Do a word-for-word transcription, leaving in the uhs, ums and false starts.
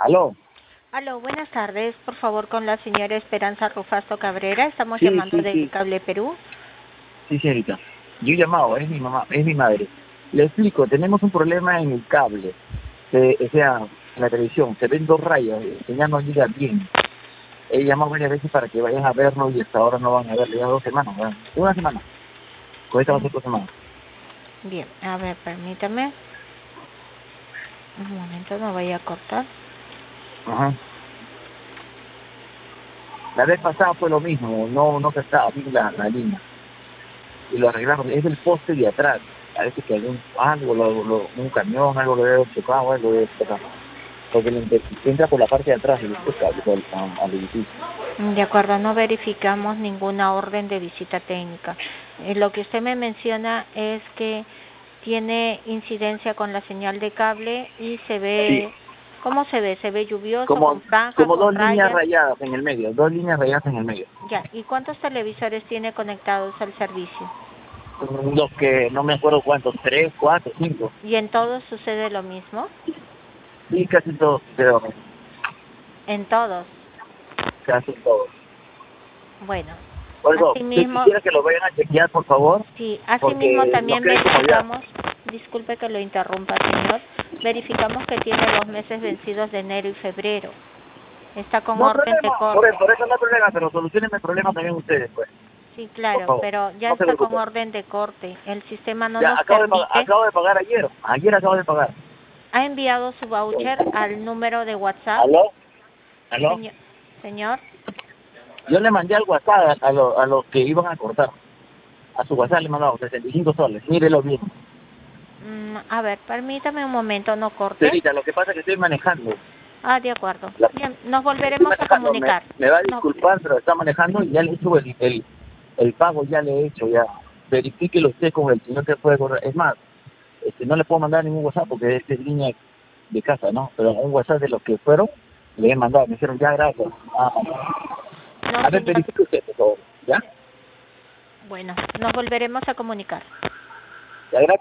Aló. Aló, buenas tardes. Por favor, con la señora Esperanza Rufasto Cabrera. Estamos Sí, llamando sí, de sí. Cable Perú. Sí, señorita. Yo he llamado, es mi mamá, es mi madre. Le explico, tenemos un problema en el cable. Se- o sea, en la televisión, se ven dos rayas, el señal no llega bien. He llamado varias veces para que vayan a verlo y hasta ahora no van a verlo, ya dos semanas, ¿verdad? Una semana. Con esta va a ser dos semanas. Bien, a ver, permítame. Un momento, no voy a cortar. Ajá. La vez pasada fue lo mismo, no, no se estaba bien la, la línea. Y lo arreglaron, es el poste de atrás. Parece que algún, algo, lo, lo, un camión, algo lo debe chocado, algo debe chocar. Porque le entra entra por la parte de atrás y le toca al, al, al edificio. De acuerdo, no verificamos ninguna orden de visita técnica. Eh, lo que usted me menciona es que tiene incidencia con la señal de cable y se Sí, ve... ¿Cómo se ve? ¿Se ve lluvioso, con como, franja, como con dos líneas rayas? rayadas en el medio, dos líneas rayadas en el medio. Ya, ¿y cuántos televisores tiene conectados al servicio? Los que no me acuerdo cuántos, tres, cuatro, cinco. ¿Y en todos sucede lo mismo? Sí, casi todos, pero En todos. casi todos. Bueno, Por eso, si asimismo, quisiera que lo vayan a chequear, por favor, sí, asimismo porque no también quede como ya. verificamos, disculpe que lo interrumpa, señor, verificamos que tiene los meses vencidos de enero y febrero. Está con No orden de problema, por, corte. por eso no hay problema, pero solucionen el problema también ustedes, pues, Sí, por claro, favor. pero ya No se está con preocupen. orden de corte. El sistema no Ya, nos acabo de, pagar, permite. acabo de pagar ayer, ayer acabo de pagar. Ha enviado su voucher al número de WhatsApp, ¿Aló? ¿Aló? señor. Señor. Yo le mandé al WhatsApp a, lo- a los que iban a cortar. A su WhatsApp le he mandado sesenta y cinco soles. Mírelo bien. Mm, a ver, permítame un momento, no corte. Señorita, lo que pasa es que estoy manejando. Ah, de acuerdo. La- Bien, nos estoy volveremos a manejando. Me, comunicar. me va a No, disculpar, pero está manejando y ya le he hecho el, el, el pago, ya le he hecho. Ya. Verifíquelo usted con el señor que puede correr. Es más, este, no le puedo mandar ningún WhatsApp porque este es línea de casa, ¿no? Pero un WhatsApp de los que fueron, le he mandado. Me dijeron, ya, gracias. Ah, no, a ver, señor. verifique usted, por favor. ¿Ya? Bueno, nos volveremos a comunicar. Ya, gracias.